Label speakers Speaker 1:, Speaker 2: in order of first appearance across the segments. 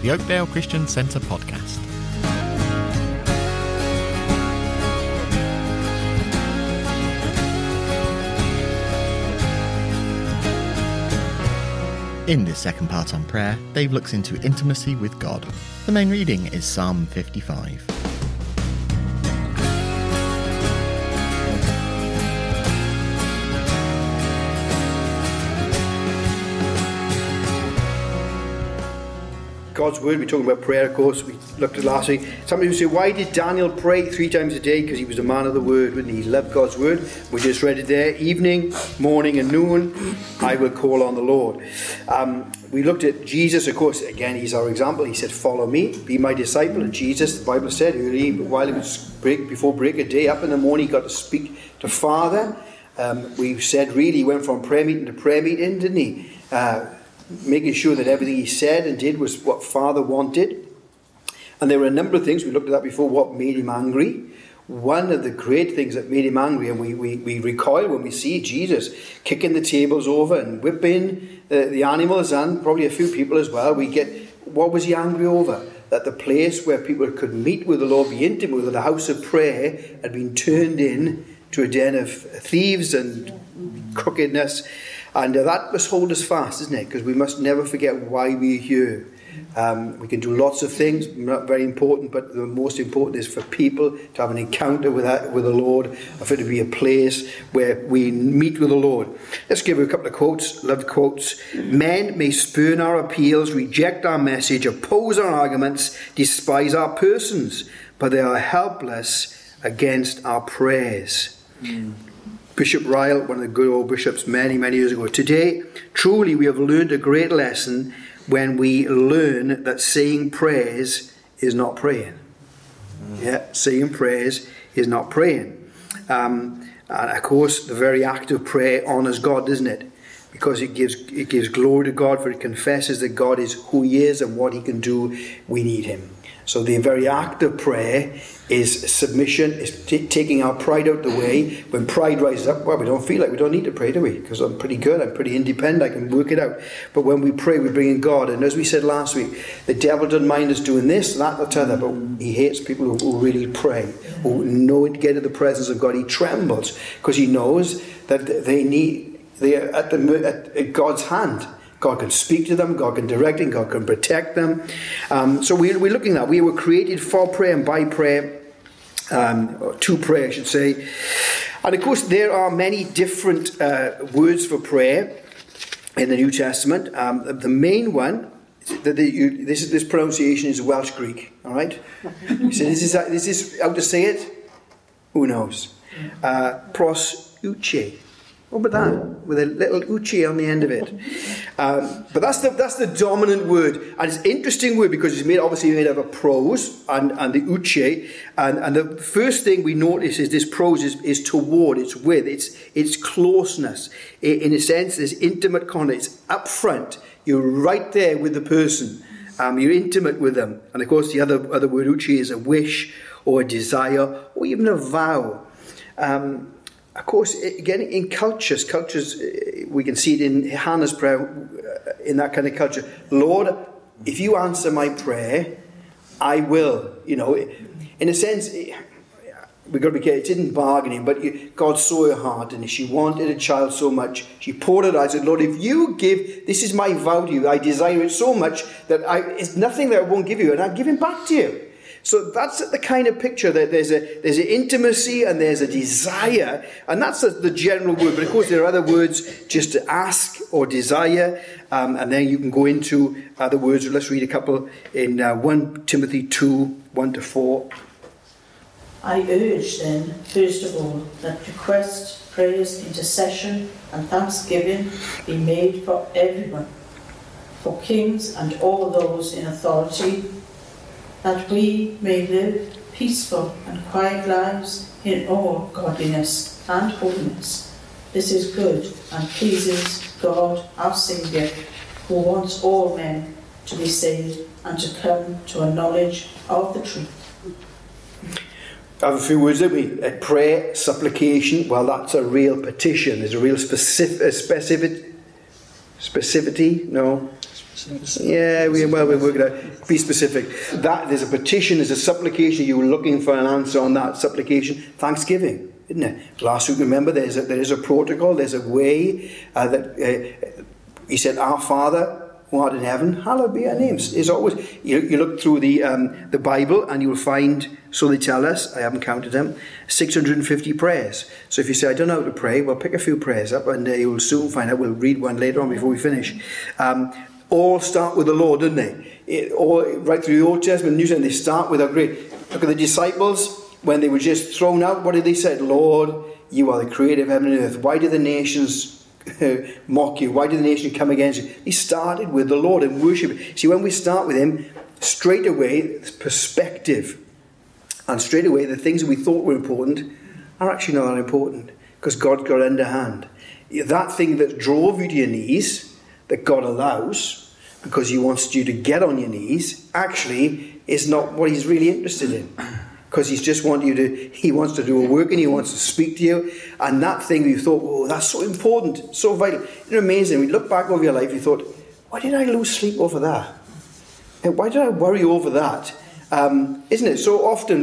Speaker 1: the Oakdale Christian Centre podcast. In this second part on prayer, Dave looks into intimacy with God. The main reading is Psalm 55.
Speaker 2: God's word, we're talking about prayer, of course. We looked at last week. Somebody would say, why did Daniel pray 3 times a day? Because he was a man of the word, and he loved God's word. We just read it there. Evening, morning and noon, I will call on the Lord. We looked at Jesus, of course. Again, he's our example. He said, follow me, be my disciple. And Jesus, the Bible said, early, while it was before break of day, up in the morning, he got to speak to Father. We said, really, he went from prayer meeting to prayer meeting, didn't he? Making sure that everything he said and did was what Father wanted. And there were a number of things, we looked at that before, what made him angry. One of the great things that made him angry, and we recoil when we see Jesus kicking the tables over and whipping the animals and probably a few people as well. We get, what was he angry over? That the place where people could meet with the Lord, be intimate with the house of prayer, had been turned in to a den of thieves and crookedness. And that must hold us fast, isn't it? Because we must never forget why we're here. We can do lots of things, not very important, but the most important is for people to have an encounter with the Lord, and for it to be a place where we meet with the Lord. Let's give a couple of quotes, loved quotes. Men may spurn our appeals, reject our message, oppose our arguments, despise our persons, but they are helpless against our prayers. Bishop Ryle, one of the good old bishops many, many years ago. Today, truly we have learned a great lesson when we learn that saying prayers is not praying. Yeah, saying prayers is not praying. And of course, the very act of prayer honours God, doesn't it? Because it gives glory to God, for it confesses that God is who he is and what he can do. We need him. So the very act of prayer is submission, is taking our pride out the way. When pride rises up, well, we don't feel like we don't need to pray, do we? Because I'm pretty good, I'm pretty independent, I can work it out. But when we pray, we bring in God. And as we said last week, the devil doesn't mind us doing this, that, or t'other, but he hates people who really pray, who know to get in the presence of God. He trembles because he knows that they are at God's hand. God can speak to them, God can direct them, God can protect them. So we're looking at that. We were created for prayer and by prayer, to prayer, I should say. And of course, there are many different words for prayer in the New Testament. The main one, this pronunciation is Welsh Greek, all right? So this is how to say it? Who knows? Pros uche. What about that? With a little uche on the end of it. But that's the dominant word. And it's an interesting word because it's obviously made of a pros and the uche. And the first thing we notice is this pros is toward, it's with, it's closeness. In a sense, there's intimate contact. It's up front. You're right there with the person. You're intimate with them. And of course, the other word uche is a wish or a desire or even a vow. Of course, again, in cultures, we can see it in Hannah's prayer, in that kind of culture. Lord, if you answer my prayer, I will. You know, in a sense, we've got to be careful. It isn't bargaining, but God saw her heart, and she wanted a child so much. She poured it out. I said, Lord, if you give, this is my vow to you. I desire it so much that it's nothing that I won't give you, and I'll give it back to you. So that's the kind of picture that there's an intimacy and there's a desire, and that's the general word. But of course, there are other words just to ask or desire, and then you can go into other words. Let's read a couple in 1 Timothy 2, 1-4.
Speaker 3: I urge then, first of all, that request, prayers, intercession, and thanksgiving be made for everyone, for kings and all those in authority, that we may live peaceful and quiet lives in all godliness and holiness. This is good and pleases God our Saviour, who wants all men to be saved and to come to a knowledge of the truth.
Speaker 2: I have a few words, don't we? Prayer, supplication. Well, that's a real petition. There's a real specificity. No. Yeah, we're working out. Be specific. That there's a petition, there's a supplication. You're looking for an answer on that supplication. Thanksgiving, isn't it? Last week, remember, there is a protocol. There's a way that he said, "Our Father who art in heaven, hallowed be your name." It's always you look through the Bible and you will find. So they tell us, I haven't counted them, 650 prayers. So if you say, I don't know how to pray, well, pick a few prayers up and you'll soon find out. We'll read one later on before we finish. All start with the Lord, don't they? Right through the Old Testament, New Testament, they start with a great... Look at the disciples, when they were just thrown out, what did they say? Lord, you are the creator of heaven and earth. Why do the nations mock you? Why do the nations come against you? He started with the Lord and worship. See, when we start with him, straight away, perspective. And straight away, the things that we thought were important are actually not that important because God's got an underhand. That thing that drove you to your knees, that God allows, because he wants you to get on your knees, actually is not what he's really interested in. Because he wants to do a work and he wants to speak to you. And that thing you thought, oh, that's so important, so vital. It's amazing. When you look back over your life, you thought, why did I lose sleep over that? And why did I worry over that? Isn't it? So often,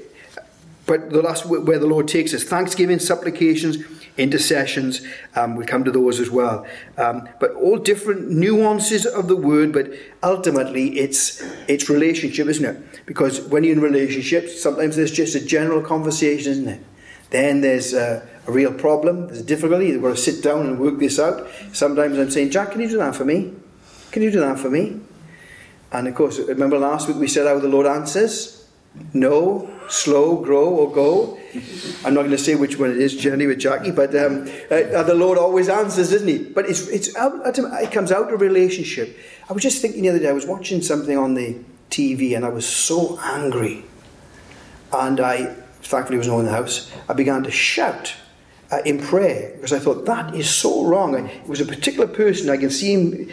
Speaker 2: but that's where the Lord takes us. Thanksgiving, supplications, intercessions, we'll come to those as well. But all different nuances of the word, but ultimately it's relationship, isn't it? Because when you're in relationships, sometimes there's just a general conversation, isn't it? Then there's a real problem, there's a difficulty, you've got to sit down and work this out. Sometimes I'm saying, Jack, can you do that for me? Can you do that for me? And of course, remember last week we said how the Lord answers? No, slow, grow, or go. I'm not going to say which one it is, Jenny with Jackie, but the Lord always answers, doesn't he? But it comes out of relationship. I was just thinking the other day, I was watching something on the TV and I was so angry. And thankfully there was no one in the house, I began to shout in prayer because I thought, that is so wrong. It was a particular person, I can see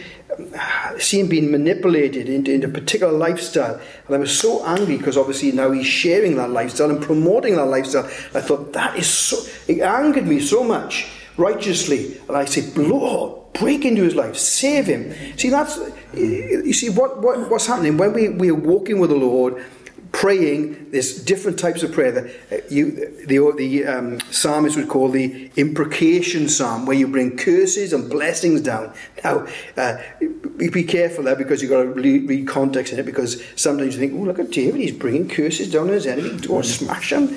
Speaker 2: him being manipulated into a particular lifestyle, and I was so angry because obviously now he's sharing that lifestyle and promoting that lifestyle. I thought it angered me so much righteously, and I said, Lord, break into his life, save him. See, what's happening when we are walking with the Lord, praying. There's different types of prayer that the psalmist would call the imprecation psalm, where you bring curses and blessings down. Now, be careful there, because you've got to read context in it, because sometimes you think, oh, look at David, he's bringing curses down on his enemy, to smash him.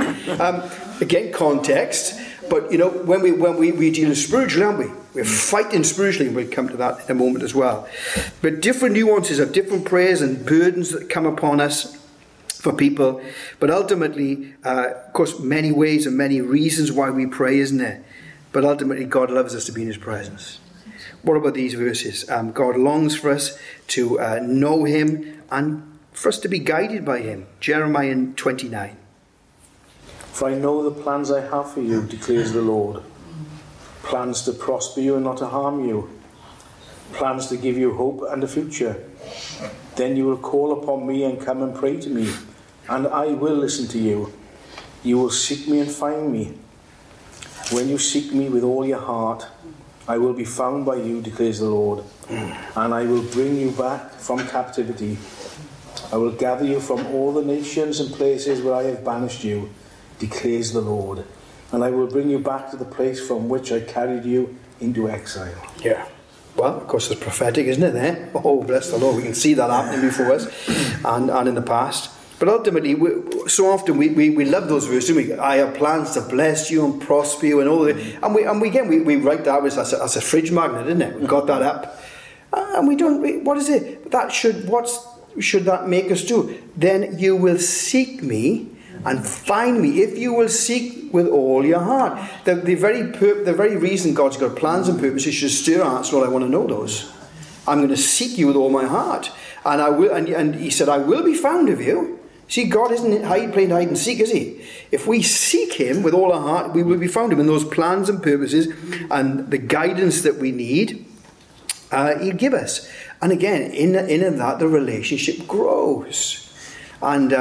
Speaker 2: Again, context. But, when we deal spiritually, aren't we? We're fighting spiritually, and we'll come to that in a moment as well. But different nuances of different prayers and burdens that come upon us for people, but ultimately, of course, many ways and many reasons why we pray, isn't there? But ultimately, God loves us to be in his presence. What about these verses? God longs for us to know him and for us to be guided by him. Jeremiah 29.
Speaker 4: For I know the plans I have for you, declares the Lord. Plans to prosper you and not to harm you. Plans to give you hope and a future. Then you will call upon me and come and pray to me, and I will listen to you. You will seek me and find me. When you seek me with all your heart, I will be found by you, declares the Lord, and I will bring you back from captivity. I will gather you from all the nations and places where I have banished you, declares the Lord, and I will bring you back to the place from which I carried you into exile.
Speaker 2: Yeah. Well, of course, it's prophetic, isn't it, there? Oh, bless the Lord. We can see that happening before us and in the past. But ultimately, so often we love those verses, don't we? I have plans to bless you and prosper you and all that. And we write that as a fridge magnet, isn't it? We've got that up. And we don't, what is it? What should that make us do? Then you will seek me and find me if you will seek with all your heart. The very reason God's got plans and purposes should stir our hearts. Lord, I want to know those. I'm going to seek you with all my heart, and I will. And he said, I will be found of you. See, God isn't playing hide and seek, is he? If we seek him with all our heart, we will be found him in those plans and purposes and the guidance that we need. He'll give us. And again, in that, the relationship grows. And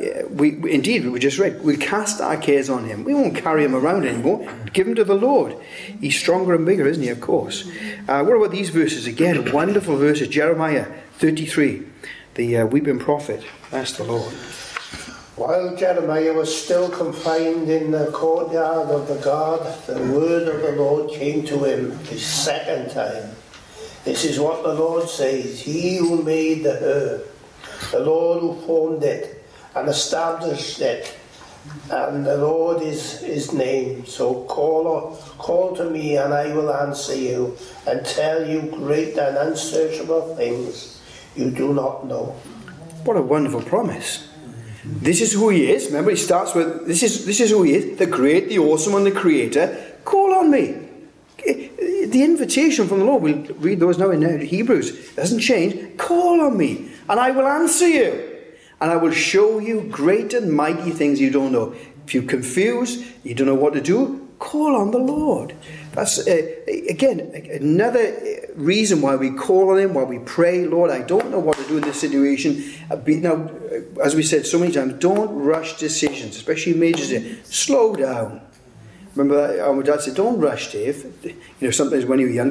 Speaker 2: we just read, we'll cast our cares on him. We won't carry him around anymore. Give him to the Lord. He's stronger and bigger, isn't he, of course. What about these verses? Again, wonderful verses. Jeremiah 33, the weeping prophet. That's the Lord.
Speaker 5: While Jeremiah was still confined in the courtyard of the guard, the word of the Lord came to him his second time. This is what the Lord says, He who made the earth, the Lord who formed it and established it, and the Lord is his name. So call to me, and I will answer you, and tell you great and unsearchable things you do not know.
Speaker 2: What a wonderful promise. This is who he is. Remember, he starts with, this is who he is, the great, the awesome, and the creator. Call on me. The invitation from the Lord, we'll read those now in Hebrews, it doesn't change. Call on me, and I will answer you. And I will show you great and mighty things you don't know. If you're confused, you don't know what to do, call on the Lord. That's, again, another reason why we call on him, why we pray, Lord, I don't know what to do in this situation. Now, as we said so many times, don't rush decisions, especially major decisions. Slow down. Remember that our dad said, don't rush, Dave. You know, sometimes when you're young,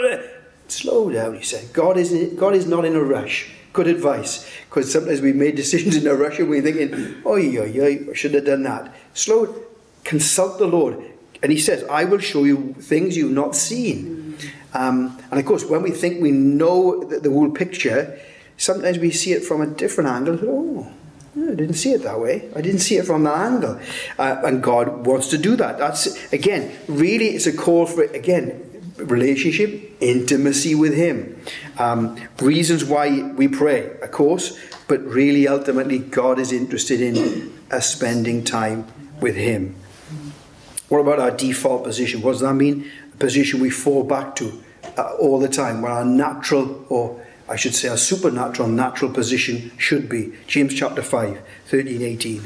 Speaker 2: slow down, he said. God is not in a rush. Good advice. Because sometimes we made decisions in a rush and we're thinking, I should have done that. Slow, consult the Lord. And he says, I will show you things you've not seen. And of course, when we think we know the whole picture, sometimes we see it from a different angle. I didn't see it that way. I didn't see it from that angle. And God wants to do that. That's, again, really it's a call for, again, relationship, intimacy with him. Reasons why we pray, of course, but really ultimately God is interested in us spending time with him. What about our default position? What does that mean? A position we fall back to all the time, where our natural, or I should say our supernatural, natural position should be. James chapter 5, 13-18.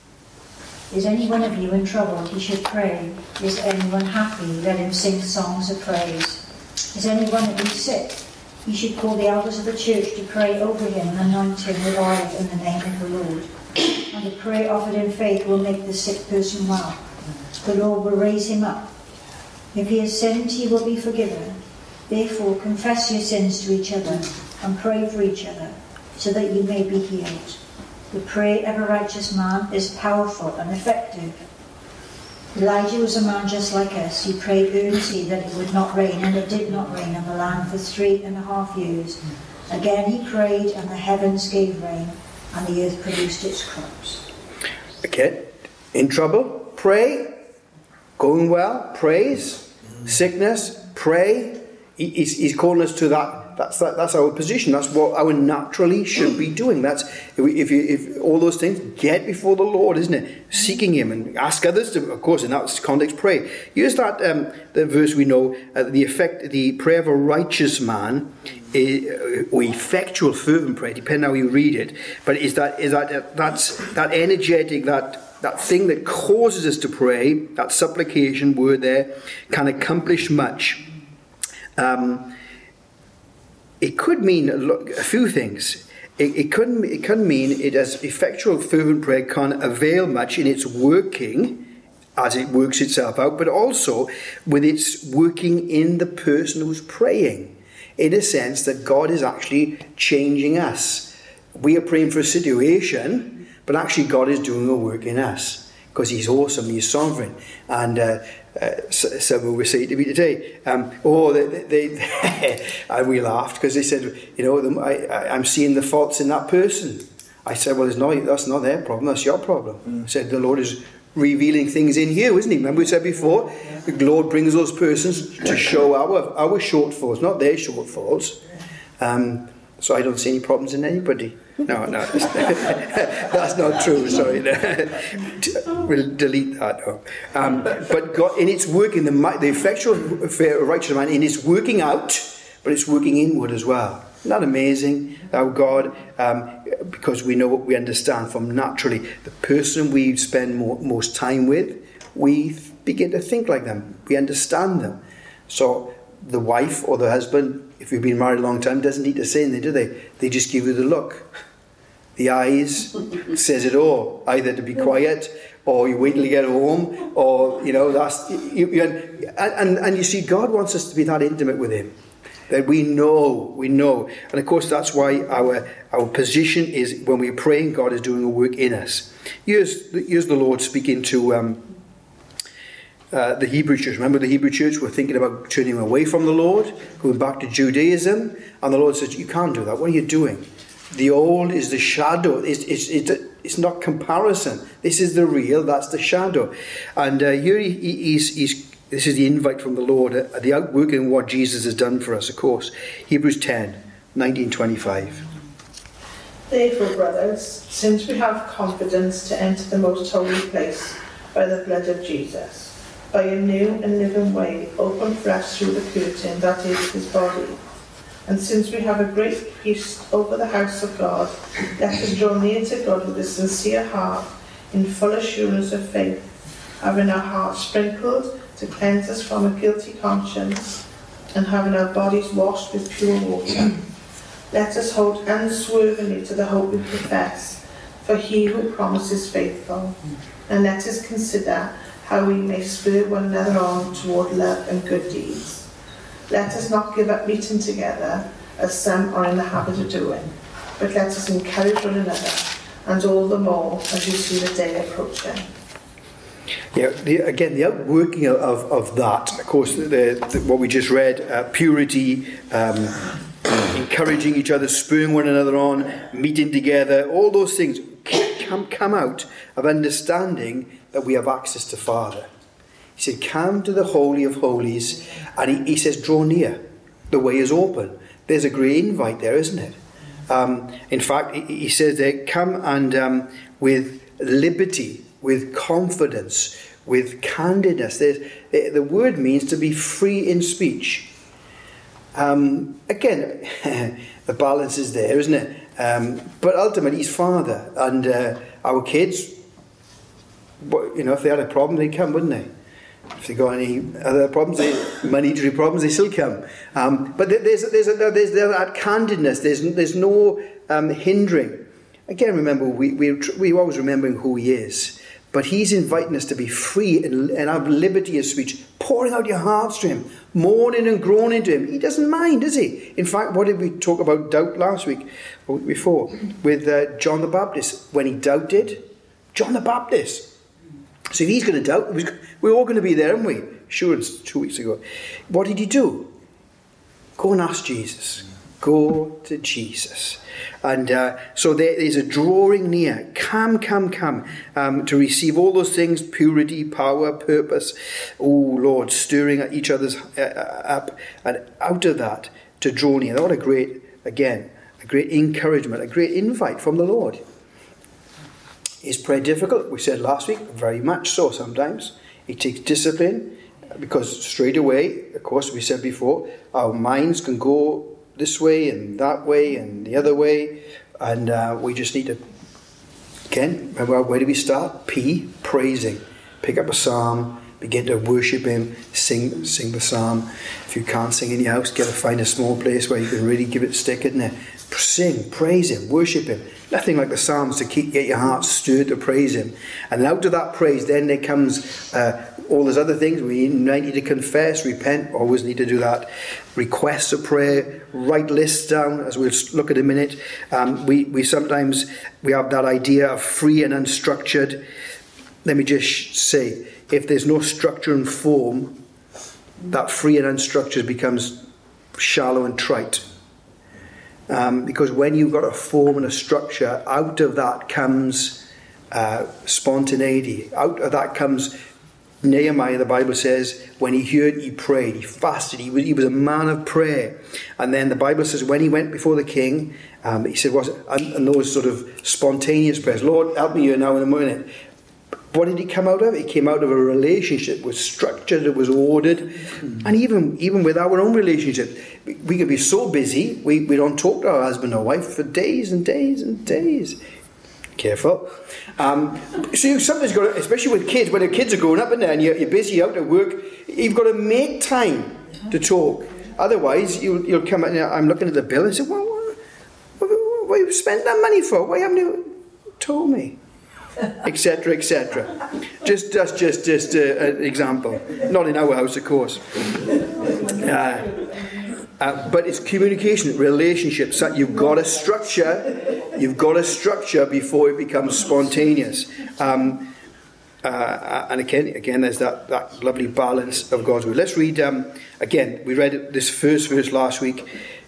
Speaker 6: Is any one of you in trouble? He should pray. Is anyone happy? Let him sing songs of praise. Is any one of you sick? He should call the elders of the church to pray over him and anoint him with oil in the name of the Lord. And the prayer offered in faith will make the sick person well. The Lord will raise him up. If he has sinned, he will be forgiven. Therefore, confess your sins to each other and pray for each other, so that you may be healed. The prayer of a righteous man is powerful and effective. Elijah was a man just like us. He prayed earnestly that it would not rain, and it did not rain on the land for 3.5 years. Again he prayed, and the heavens gave rain, and the earth produced its crops.
Speaker 2: Okay, in trouble, pray. Going well, praise. Sickness, pray. He's calling us to that. That's our position. That's what our naturally should be doing. That's if all those things, get before the Lord, isn't it? Seeking him and ask others to, of course, in that context, pray. Here's that the verse we know. The prayer of a righteous man, or effectual fervent prayer, depending how you read it. But that's that energetic, that thing that causes us to pray. That supplication word there can accomplish much. It could mean a few things. It can mean it as effectual fervent prayer can avail much in its working, as it works itself out, but also with its working in the person who's praying, in a sense that God is actually changing us. We are praying for a situation, but actually God is doing a work in us, because he's awesome, he's sovereign. And someone was saying to me today, and we laughed because they said, I'm seeing the faults in that person. I said, well, that's not their problem, that's your problem. I said, the Lord is revealing things in you, isn't he? Remember we said before, the Lord brings those persons to show our shortfalls, not their shortfalls. So I don't see any problems in anybody. No, that's not true. Sorry, we'll delete that. No. But God, in its working, the effectual righteous man, in its working out, but it's working inward as well. Isn't that amazing? How God, because we understand from naturally the person we spend most time with, we begin to think like them. We understand them. So the wife or the husband, if you've been married a long time, doesn't need to say anything, do they? They just give you the look. The eyes says it all. Either to be quiet, or you wait till you get home, or, that's... And you see, God wants us to be that intimate with him. That we know. And of course, that's why our position is, when we're praying, God is doing a work in us. Here's the Lord speaking to the Hebrew church. Remember, the Hebrew church were thinking about turning away from the Lord, going back to Judaism, and the Lord says, you can't do that. What are you doing? The old is the shadow. It's not comparison. This is the real. That's the shadow. And here this is the invite from the Lord, the outworking of what Jesus has done for us, of course. Hebrews 10, 19-25.
Speaker 3: Therefore, brothers, since we have confidence to enter the most holy place by the blood of Jesus, by a new and living way, open flesh through the curtain, that is his body. And since we have a great priest over the house of God, let us draw near to God with a sincere heart, in full assurance of faith, having our hearts sprinkled to cleanse us from a guilty conscience, and having our bodies washed with pure water. Let us hold unswervingly to the hope we profess, for he who promises faithful. And let us consider how we may spur one another on toward love and good deeds. Let us not give up meeting together, as some are in the habit of doing, but let us encourage one another, and all the more as you see the day approaching.
Speaker 2: Yeah, the outworking of that, of course, what we just read, purity, encouraging each other, spurring one another on, meeting together, all those things come out of understanding that we have access to Father. He said, come to the Holy of Holies, and he says, draw near. The way is open. There's a great invite there, isn't it? In fact, he says there, come and with liberty, with confidence, with candidness. The word means to be free in speech. Again, the balance is there, isn't it? But ultimately, he's Father, and our kids, if they had a problem, they'd come, wouldn't they? If they got any other problems, monetary problems, they still come. But there's that candidness. There's no hindering. Again, remember, we're always remembering who he is. But he's inviting us to be free and have liberty of speech, pouring out your hearts to him, mourning and groaning to him. He doesn't mind, does he? In fact, what did we talk about doubt last week, or week before, with John the Baptist? When he doubted, John the Baptist. So if he's going to doubt, we're all going to be there, aren't we? Sure, it's 2 weeks ago. What did he do? Go and ask Jesus. Go to Jesus. And so there is a drawing near. Come, to receive all those things, purity, power, purpose. Oh, Lord, stirring at each other's up. And out of that, to draw near. What a great encouragement, a great invite from the Lord. Is prayer difficult? We said last week, very much so sometimes. It takes discipline, because straight away, of course, we said before, our minds can go this way and that way and the other way, and we just need to, again, remember, where do we start? Praising. Pick up a psalm, begin to worship him, sing the psalm. If you can't sing in your house, find a small place where you can really give it a stick in there. Sing, praise him, worship him. Nothing like the Psalms to get your heart stirred to praise him. And out of that praise, then there comes all those other things. We need to confess, repent, always need to do that. Requests of prayer, write lists down, as we'll look at in a minute. We sometimes have that idea of free and unstructured. Let me just say, if there's no structure and form, that free and unstructured becomes shallow and trite. Because when you've got a form and a structure, out of that comes spontaneity. Out of that comes Nehemiah, the Bible says, when he heard, he prayed, he fasted, he was a man of prayer. And then the Bible says when he went before the king, he said, and those sort of spontaneous prayers, Lord, help me here now in a minute. What did he come out of? He came out of a relationship with structure that was ordered. And even with our own relationship, we can be so busy, we don't talk to our husband or wife for days and days and days. Careful. So you sometimes got to, especially with kids, when the kids are growing up in there and you're busy out at work, you've got to make time to talk. Otherwise, you'll come in, I'm looking at the bill and say, well, why what you spent that money for? Why haven't you told me? Etc., etc. That's just an example. Not in our house, of course. But it's communication, relationships. That you've got a structure. You've got a structure before it becomes spontaneous. And again, there's that lovely balance of God's word. Let's read again. We read this first verse last week.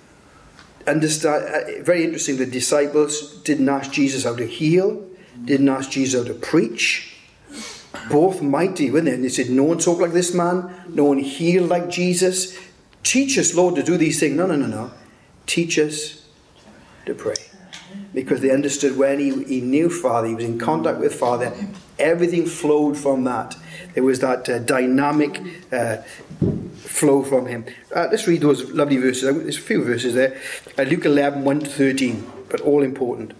Speaker 2: Understand, very interesting. The disciples didn't ask Jesus how to heal. Didn't ask Jesus how to preach. Both mighty, weren't they? And they said, no one talked like this man. No one healed like Jesus. Teach us, Lord, to do these things. No. Teach us to pray. Because they understood when he knew Father, he was in contact with Father, everything flowed from that. There was that dynamic flow from him. Let's read those lovely verses. There's a few verses there. Luke 11, 1-13, but all important.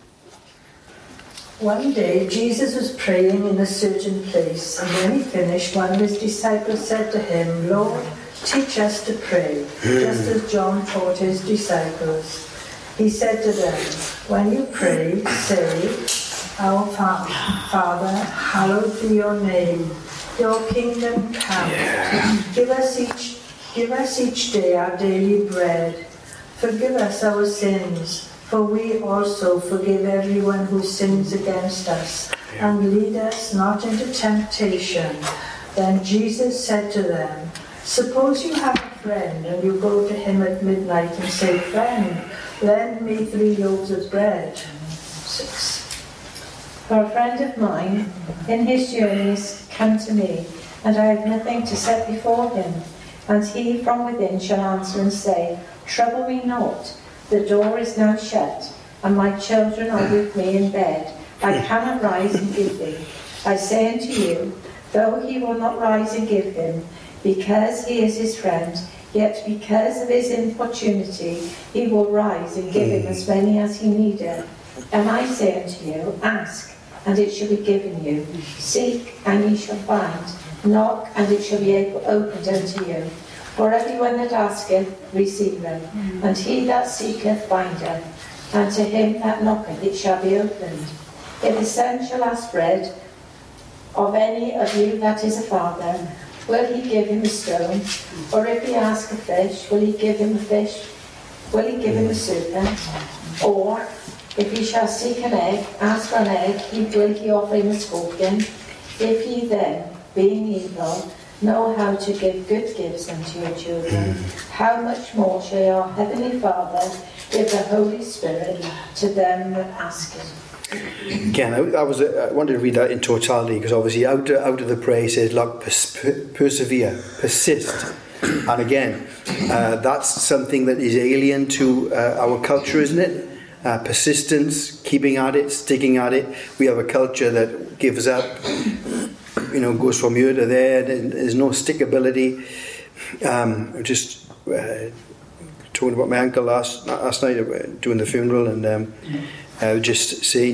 Speaker 7: One day Jesus was praying in a certain place, and when he finished, one of his disciples said to him, Lord, teach us to pray, just as John taught his disciples. He said to them, when you pray, say, Our Father, hallowed be your name. Your kingdom come. Give us each day our daily bread. Forgive us our sins, for we also forgive everyone who sins against us. And lead us not into temptation. Then Jesus said to them, suppose you have a friend, and you go to him at midnight and say, Friend, lend me 3 loaves of bread. 6.
Speaker 6: For a friend of mine, in his journeys, come to me, and I have nothing to set before him. And he from within shall answer and say, Trouble me not. The door is now shut, and my children are with me in bed. I cannot rise and give thee. I say unto you, though he will not rise and give him, because he is his friend, yet because of his importunity, he will rise and give him as many as he needeth. And I say unto you, ask, and it shall be given you. Seek, and ye shall find. Knock, and it shall be opened unto you. For everyone that asketh receiveth, and he that seeketh findeth, and to him that knocketh it shall be opened. If the son shall ask bread of any of you that is a father, will he give him a stone? Or if he ask a fish, will he give him a fish? Will he give him a serpent? Or if he shall seek an egg, ask for an egg, will he offer him a scorpion? If ye then, being evil, know how to give good gifts unto your children, how much more shall your heavenly Father give the Holy Spirit to them that ask him?
Speaker 2: Again, I wanted to read that in totality, because obviously out of the prayer it says, look, persevere, persist. And again, that's something that is alien to our culture, isn't it? Persistence, keeping at it, sticking at it. We have a culture that gives up, goes from here to there. There's no stickability. Just talking about my uncle last night doing the funeral, and just saying,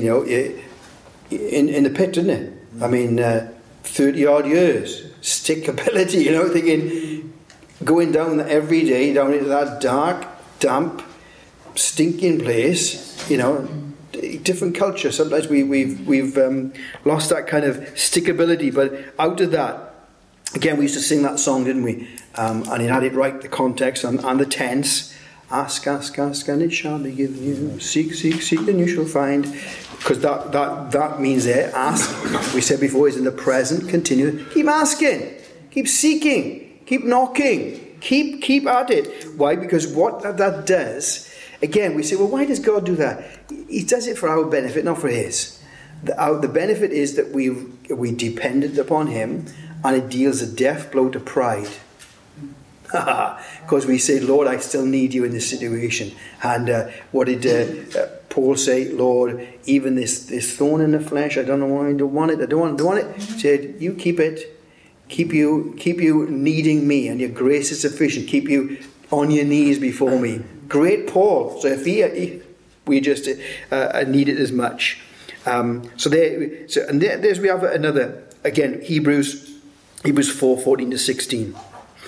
Speaker 2: in the pit, isn't it? I mean, 30 odd years, stickability. Thinking, going down every day down into that dark, damp, stinking place. Different culture. Sometimes we've lost that kind of stickability. But out of that, again, we used to sing that song, didn't we? And it had it right, the context and the tense. Ask, and it shall be given you. Seek, and you shall find. Because that means there, ask, we said before, is in the present, continue. Keep asking, keep seeking, keep knocking, keep at it. Why? Because what that does, again, we say, well, why does God do that? He does it for our benefit, not for his. The benefit is that we dependent upon him, and it deals a death blow to pride. Because we say, Lord, I still need you in this situation. And what did Paul say? Lord, even this thorn in the flesh, I don't know why I don't want it. He said, you keep it. Keep you needing me, and your grace is sufficient. Keep you on your knees before me. Great Paul. So if we just need it as much. There's we have another, again, Hebrews 4:14-16.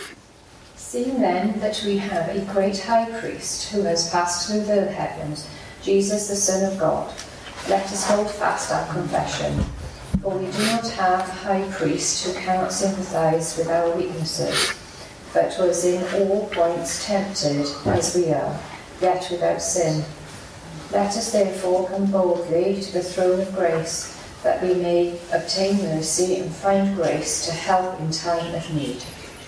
Speaker 8: Seeing then that we have a great high priest who has passed through the heavens, Jesus the Son of God, let us hold fast our confession. For we do not have a high priest who cannot sympathize with our weaknesses, but was in all points tempted as we are, yet without sin. Let us therefore come boldly to the throne of grace, that we may obtain mercy and find grace to help in time of need.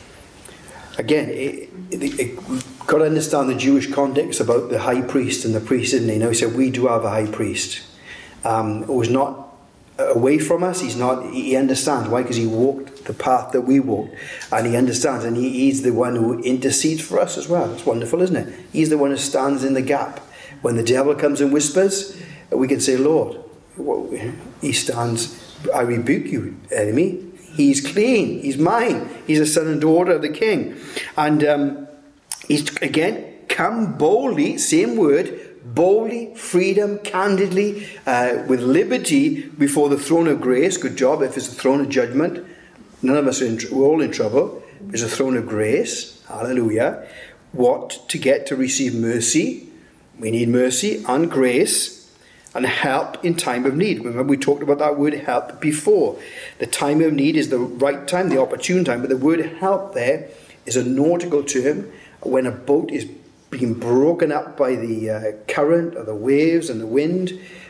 Speaker 2: Again, we've got to understand the Jewish context about the high priest and the priest, isn't he? Now he said, we do have a high priest who is not away from us. He understands. Why? Because he walked the path that we walked, and he understands, and he's the one who intercedes for us as well. It's wonderful, isn't it? He's the one who stands in the gap. When the devil comes and whispers, we can say, Lord, he stands, I rebuke you, enemy. He's clean. He's mine. He's a son and daughter of the king. And he's, again, come boldly, same word, boldly, freedom, candidly, with liberty before the throne of grace. Good job. If it's the throne of judgment, none of us we're all in trouble. There's a throne of grace. Hallelujah. What? To get to receive mercy. We need mercy and grace and help in time of need. Remember, we talked about that word help before. The time of need is the right time, the opportune time. But the word help there is a nautical term. When a boat is being broken up by the current or the waves and the wind,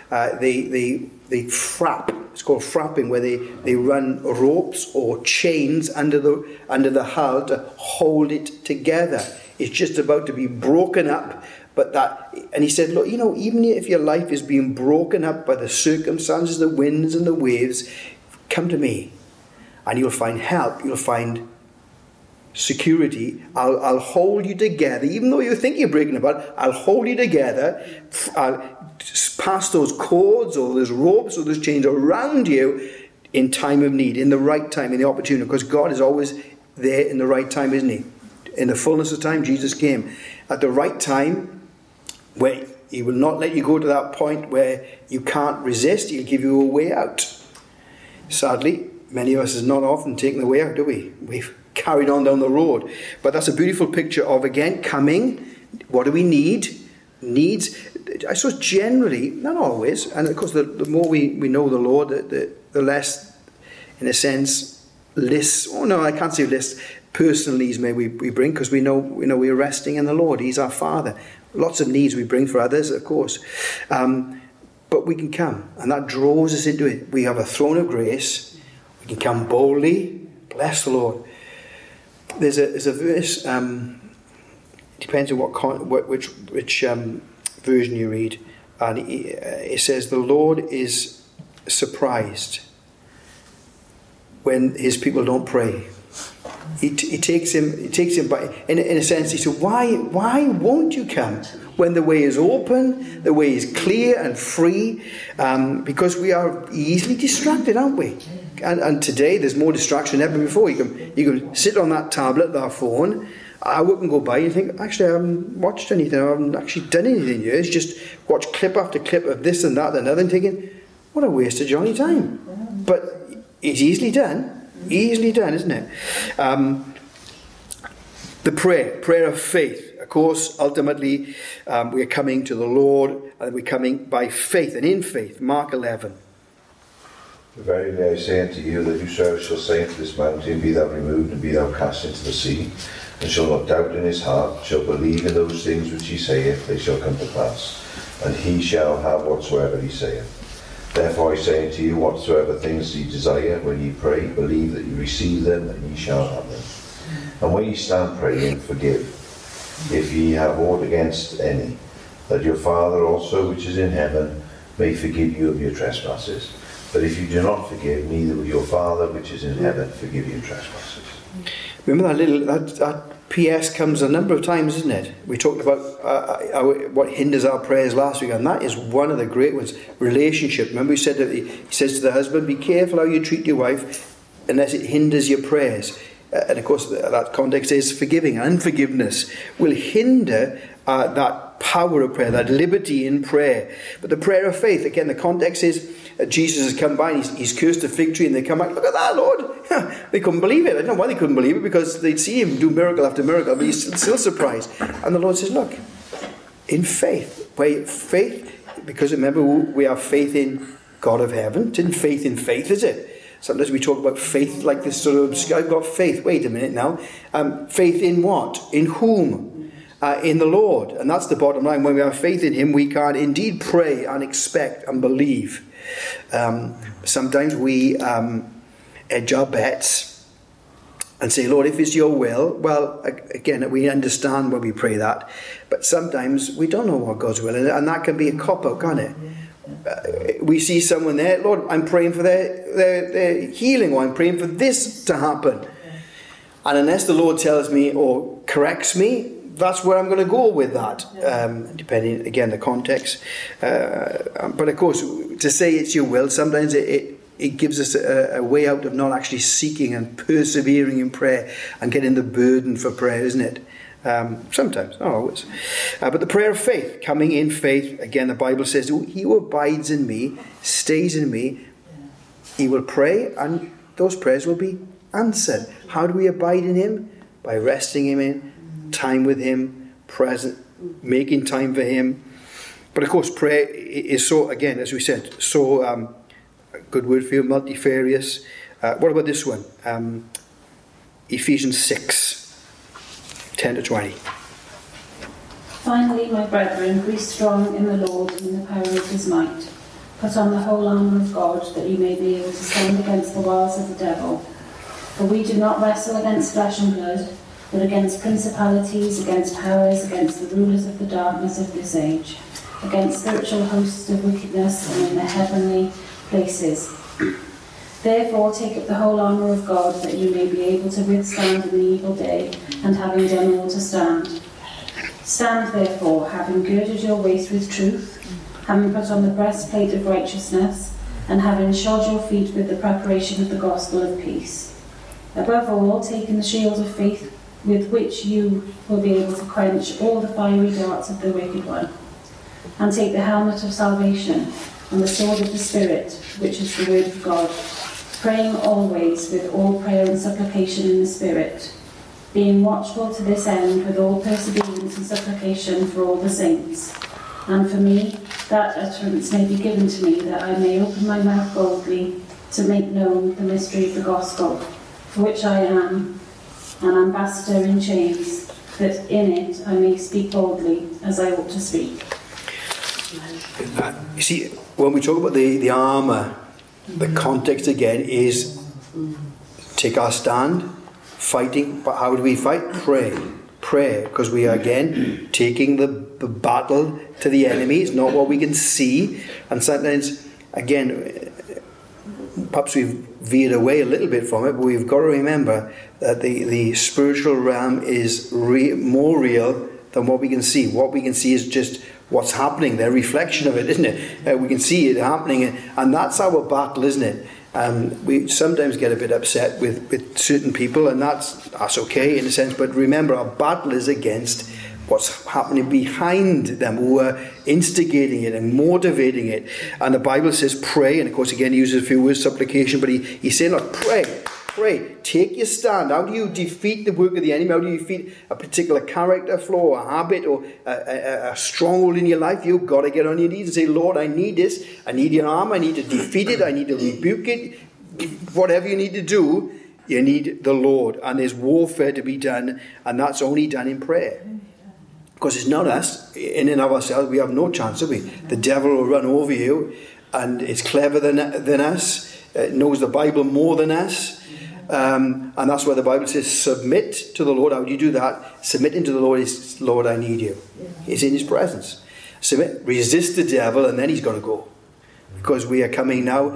Speaker 2: they frap. It's called frapping, where they run ropes or chains under the hull to hold it together. It's just about to be broken up. And he said, look, even if your life is being broken up by the circumstances, the winds and the waves, come to me and you'll find help. You'll find security. I'll hold you together. Even though you think you're breaking apart, I'll hold you together. I'll pass those cords or those ropes or those chains around you in time of need, in the right time, in the opportunity. Because God is always there in the right time, isn't he? In the fullness of time, Jesus came at the right time, where he will not let you go to that point where you can't resist. He'll give you a way out. Sadly, many of us has not often taken the way out, do we? We've carried on down the road. But that's a beautiful picture of, again, coming. What do we need? Needs. I suppose generally, not always, and of course the more we know the Lord, the less, in a sense, lists. Oh no, I can't say lists. Personal needs may we bring, because we know we're resting in the Lord. He's our Father. Lots of needs we bring for others, of course. But we can come, and that draws us into it. We have a throne of grace. We can come boldly. Bless the Lord. There's a verse, depends on which version you read, and it says, the Lord is surprised when his people don't pray. He takes him by, in a sense, he said, why won't you come when the way is open, the way is clear and free? Because we are easily distracted, aren't we? And today there's more distraction than ever before. You can sit on that tablet, that phone. I wouldn't go by and think, actually, I haven't watched anything. I haven't actually done anything yet. It's just watch clip after clip of this and that and another, and thinking, what a waste of jolly time. But it's easily done. Easily done, isn't it? The prayer of faith. Of course, ultimately, we are coming to the Lord, and we're coming by faith and in faith. Mark 11.
Speaker 9: Verily I say unto you, that whosoever shall say unto this mountain, be thou removed, and be thou cast into the sea, and shall not doubt in his heart, shall believe in those things which he saith, they shall come to pass, and he shall have whatsoever he saith. Therefore I say unto you, whatsoever things ye desire, when ye pray, believe that ye receive them, and ye shall have them. And when ye stand praying, forgive, if ye have aught against any, that your Father also which is in heaven may forgive you of your trespasses. But if you do not forgive, neither will your Father which is in heaven forgive your trespasses.
Speaker 2: Remember that PS comes a number of times, isn't it? We talked about what hinders our prayers last week, and that is one of the great ones. Relationship. Remember, he said that he says to the husband, "Be careful how you treat your wife, unless it hinders your prayers." And of course, that context is forgiving. Unforgiveness will hinder that power of prayer, that liberty in prayer. But the prayer of faith, again, the context is Jesus has come by and he's cursed a fig tree, and they come back, look at that, Lord. They couldn't believe it. I don't know why they couldn't believe it, because they'd see him do miracle after miracle, but he's still surprised. And the Lord says, look, in faith, Faith, because remember, we have faith in God of heaven. It isn't faith in faith, is it? Sometimes we talk about faith like this sort of, I've got faith. Wait a minute now. Faith in what? In whom? In the Lord. And that's the bottom line. When we have faith in him, we can indeed pray and expect and believe. Sometimes we edge our bets and say, Lord, if it's your will, well, again, we understand when we pray that, but sometimes we don't know what God's will is, and that can be a cop-out, can't it? We see someone there, Lord, I'm praying for their healing, or I'm praying for this to happen. And unless the Lord tells me or corrects me, that's where I'm going to go with that, depending, again, the context. But of course, to say it's your will, sometimes it gives us a way out of not actually seeking and persevering in prayer and getting the burden for prayer, isn't it? Sometimes, not always. But the prayer of faith, coming in faith, again, the Bible says, he who abides in me, stays in me, he will pray and those prayers will be answered. How do we abide in him? By resting him in, time with him, present, making time for him. But of course, prayer is so, again, as we said, so a good word for you, multifarious. What about this one? Ephesians 6, 10 to 20.
Speaker 10: Finally, my brethren, be strong in the Lord and in the power of his might. Put on the whole armour of God, that you may be able to stand against the wiles of the devil. For we do not wrestle against flesh and blood, but against principalities, against powers, against the rulers of the darkness of this age, against spiritual hosts of wickedness in the heavenly places. Therefore take up the whole armour of God, that you may be able to withstand in the evil day, and having done all to stand. Stand therefore, having girded your waist with truth, having put on the breastplate of righteousness, and having shod your feet with the preparation of the gospel of peace. Above all, taking the shield of faith, with which you will be able to quench all the fiery darts of the wicked one. And take the helmet of salvation, and the sword of the Spirit, which is the word of God, praying always with all prayer and supplication in the Spirit, being watchful to this end with all perseverance and supplication for all the saints. And for me, that utterance may be given to me, that I may open my mouth boldly to make known the mystery of the gospel, for which I am an ambassador in chains, that in it I may speak boldly as I ought to speak.
Speaker 2: You see, when we talk about the armour, the context again is take our stand, fighting. But how do we fight? Pray, because we are again taking the battle to the enemy. It's not what we can see, and sometimes, again, perhaps we've veered away a little bit from it, but we've got to remember that the spiritual realm is more real than what we can see. What we can see is just what's happening, the reflection of it, isn't it? We can see it happening, and that's our battle, isn't it? We sometimes get a bit upset with certain people, and that's okay in a sense, but remember, our battle is against what's happening behind them, who are instigating it and motivating it. And the Bible says pray, and of course again he uses a few words, supplication, but he's saying, look, pray, take your stand. How do you defeat the work of the enemy? How do you defeat a particular character flaw, a habit, or a stronghold in your life? You've got to get on your knees and say, Lord, I need this, I need your arm, I need to defeat it, I need to rebuke it. Whatever you need to do, you need the Lord, and there's warfare to be done, and that's only done in prayer. Because it's not us, in and of ourselves, we have no chance, have we? The devil will run over you, and it's clever than us, it knows the Bible more than us, and that's why the Bible says submit to the Lord. How do you do that? Submitting to the Lord is, Lord, I need you. It's in his presence. Submit, resist the devil, and then he's got to go. Because we are coming now,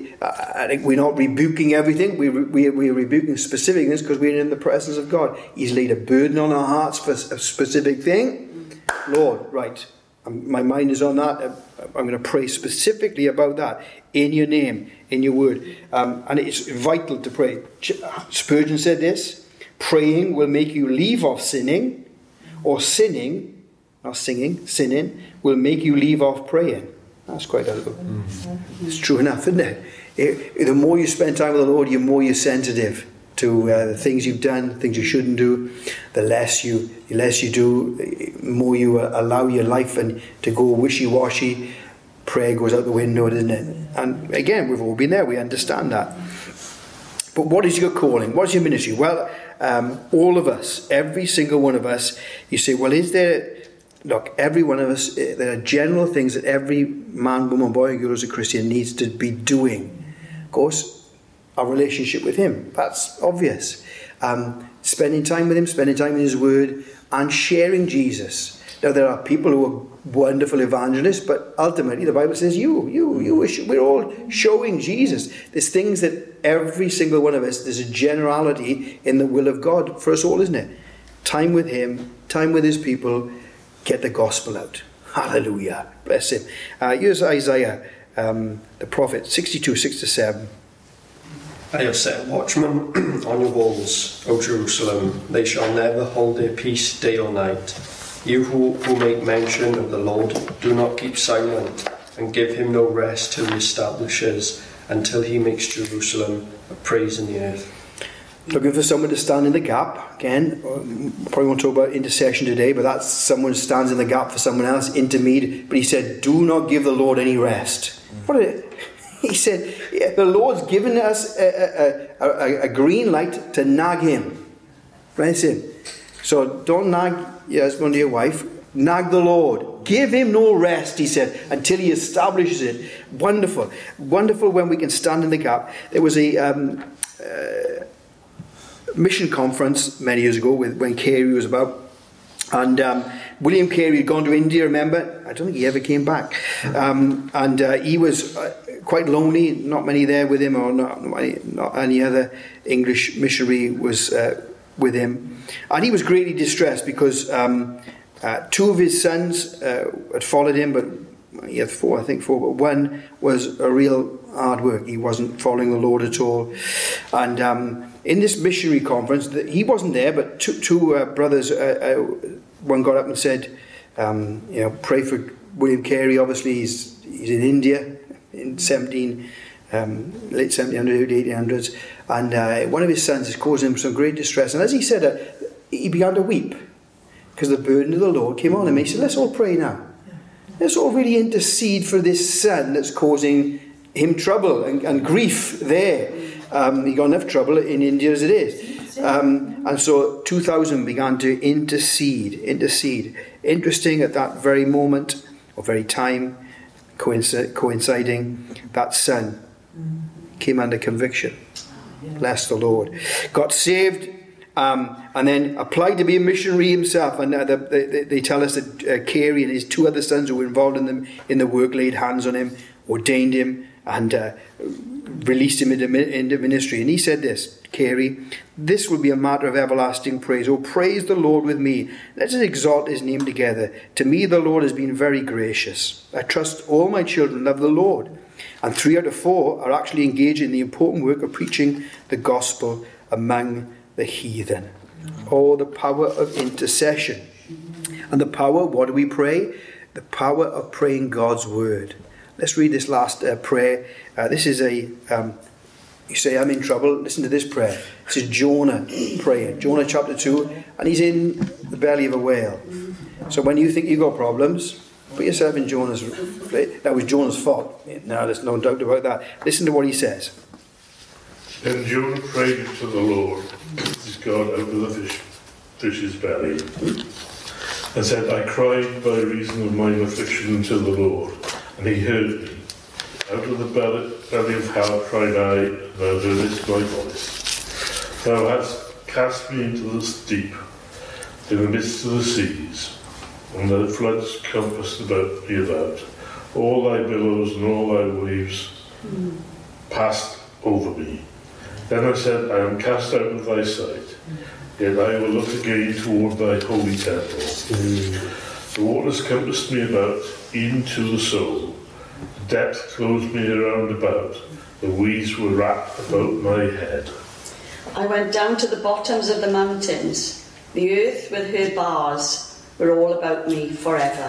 Speaker 2: I think we're not rebuking everything, we're rebuking specific things because we're in the presence of God. He's laid a burden on our hearts for a specific thing. Lord, right, my mind is on that. I'm going to pray specifically about that in your name, in your word. And it's vital to pray. Spurgeon said this, praying will make you leave off sinning, or sinning, not singing, sinning, will make you leave off praying. That's quite a it's true enough, isn't it? The more you spend time with the Lord, the more you're sensitive. to the things you've done, things you shouldn't do. The less you do, the more you allow your life and to go wishy-washy. Prayer goes out the window, doesn't it? And again, we've all been there. We understand that. But what is your calling? What is your ministry? Well, all of us, every single one of us, you say, well, is there... Look, every one of us, there are general things that every man, woman, boy, and girl who's a Christian needs to be doing. Of course, our relationship with him, that's obvious. Spending time with him, spending time in his word, and sharing Jesus. Now, there are people who are wonderful evangelists, but ultimately the Bible says we're all showing Jesus. There's things that every single one of us, there's a generality in the will of God for us all, isn't it? Time with him, time with his people, get the gospel out. Hallelujah. Bless him. Here's Isaiah, the prophet, 62:6-7.
Speaker 11: I have set watchmen on your walls, O Jerusalem. They shall never hold their peace day or night. You who make mention of the Lord, do not keep silent, and give him no rest till he establishes, until he makes Jerusalem a praise in the earth.
Speaker 2: Looking for someone to stand in the gap. Again, probably won't talk about intercession today, but that's someone who stands in the gap for someone else, intermediate. But he said, do not give the Lord any rest. He said, the Lord's given us a green light to nag him. Bless him. So don't nag your husband or your wife. Nag the Lord. Give him no rest, he said, until he establishes it. Wonderful. Wonderful when we can stand in the gap. There was a mission conference many years ago when Carey was about. And William Carey had gone to India, remember? I don't think he ever came back. And he was quite lonely, not many there with him, or not any other English missionary was with him. And he was greatly distressed because two of his sons had followed him, but he had four, but one was a real hard work. He wasn't following the Lord at all. And in this missionary conference, he wasn't there, but two brothers, one got up and said, pray for William Carey. Obviously, he's in India in late 1700s, early 1800s, and one of his sons is causing him some great distress. And as he said it, he began to weep because the burden of the Lord came on him. He said, let's all pray now. Let's all really intercede for this son that's causing him trouble and grief there. He got enough trouble in India as it is. And so 2000 began to intercede. Interesting, at that very moment, or very time, coinciding, that son came under conviction. Bless the Lord. Got saved, and then applied to be a missionary himself. And they tell us that Carey and his two other sons who were involved in the work laid hands on him, ordained him, and released him into ministry. And he said this, Carey, this will be a matter of everlasting praise. Oh, praise the Lord with me. Let us exalt his name together. To me, the Lord has been very gracious. I trust all my children love the Lord. And 3 out of 4 are actually engaged in the important work of preaching the gospel among the heathen. Oh, the power of intercession. And the power, what do we pray? The power of praying God's word. Let's read this last prayer. This is you say, I'm in trouble. Listen to this prayer. This is Jonah praying. Jonah chapter 2. And he's in the belly of a whale. So when you think you've got problems, put yourself in Jonah's place. That was Jonah's fault. No, there's no doubt about that. Listen to what he says.
Speaker 12: Then Jonah prayed to the Lord, his God, out of the fish's belly, and said, I cried by reason of mine affliction to the Lord, and he heard me. Out of the belly of hell cried I, and thou heardest my voice. Thou hast cast me into the deep, in the midst of the seas, and the floods compassed about me about. All thy billows and all thy waves passed over me. Then I said, I am cast out of thy sight, yet I will look again toward thy holy temple. The waters compassed me about, even to the soul. The depth closed me around about. The weeds were wrapped about my head.
Speaker 13: I went down to the bottoms of the mountains. The earth with her bars were all about me forever.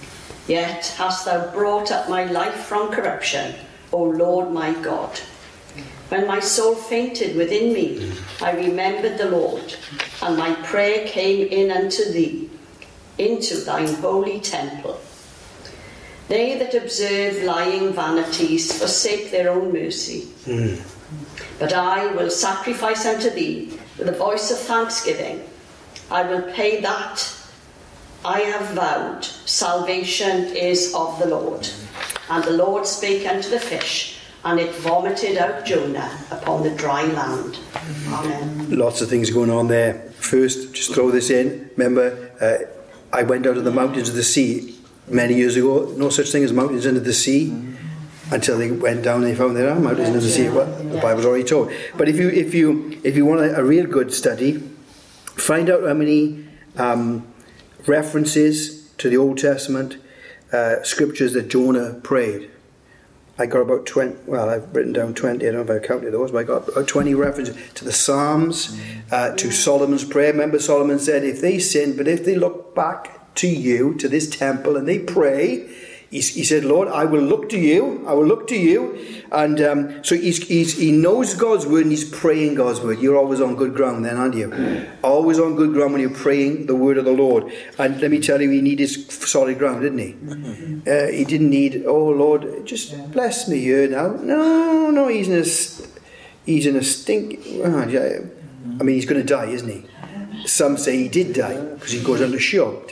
Speaker 13: Yet hast thou brought up my life from corruption, O Lord my God. When my soul fainted within me, I remembered the Lord, and my prayer came in unto thee, into thine holy temple. They that observe lying vanities forsake their own mercy. But I will sacrifice unto thee with a voice of thanksgiving. I will pay that I have vowed. Salvation is of the Lord. And the Lord spake unto the fish, and it vomited out Jonah upon the dry land. Amen.
Speaker 2: Lots of things going on there. First, just throw this in. Remember, I went out of the mountains of the sea many years ago. No such thing as mountains under the sea. Until they went down and they found there are mountains under the sea. Well, the Bible's already told. But if you want a real good study, find out how many references to the Old Testament scriptures that Jonah prayed. I got about 20, well, I've written down 20, I don't know if I counted those, but I got about 20 references to the Psalms, to Solomon's prayer. Remember, Solomon said, if they sin, but if they look back to you, to this temple, and they pray, he said, Lord, I will look to you. I will look to you. And so he knows God's word and he's praying God's word. You're always on good ground then, aren't you? Always on good ground when you're praying the word of the Lord. And let me tell you, he needed solid ground, didn't he? He didn't need, oh Lord, just bless me here now. No, he's in a stink. I mean, he's going to die, isn't he? Some say he did die because he goes under shock.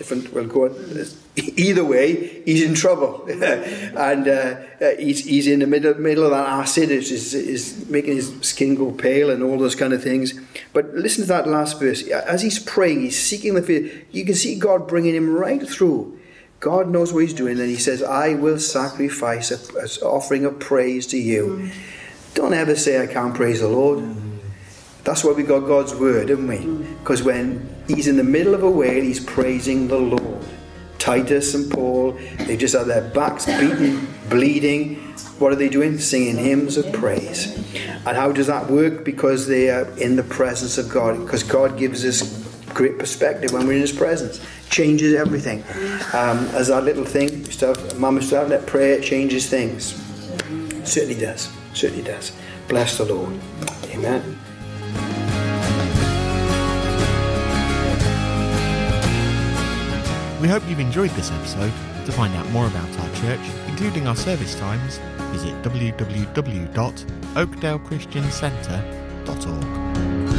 Speaker 2: Either way, he's in trouble, and he's in the middle of that acid. Is making his skin go pale and all those kind of things. But listen to that last verse. As he's praying, he's seeking the face. You can see God bringing him right through. God knows what he's doing, and he says, "I will sacrifice an offering of praise to you." Don't ever say, "I can't praise the Lord." That's why we got God's word, haven't we? Because when he's in the middle of a whale, he's praising the Lord. Titus and Paul, they just had their backs beaten, bleeding. What are they doing? Singing hymns of praise. And how does that work? Because they are in the presence of God. Because God gives us great perspective when we're in his presence. Changes everything. As that little thing, Mum used to have that prayer, it changes things. Certainly does. Certainly does. Bless the Lord. Amen.
Speaker 1: We hope you've enjoyed this episode. To find out more about our church, including our service times, visit www.oakdalechristiancentre.org.